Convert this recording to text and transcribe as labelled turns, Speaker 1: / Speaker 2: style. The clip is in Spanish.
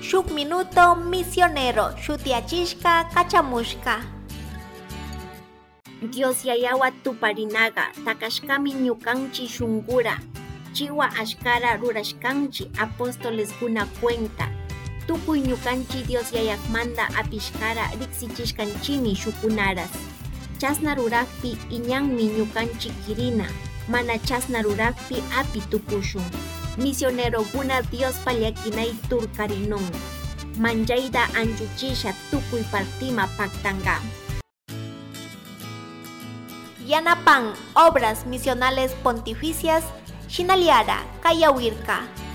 Speaker 1: shuk minuto misionero shutiachishka kachamushka.
Speaker 2: Dios yayawa tuparinaga takashkami ñukanchi shungura chiwa ashkara rurashkanchi apóstoles guna cuenta tukuy ñukanchi Dios yayakmanta apishkara riksichishkanchimi shukunaras chasna rurakpi iñanmi ñukanchi kirina mana chasna rurakpi api tukushun misionero guna Dios pallakinay turkarinun manchayta anchuchisha tukuy partima paktanga.
Speaker 1: Yanapan, obras misionales pontificias, Shinaliara, Kayawirka.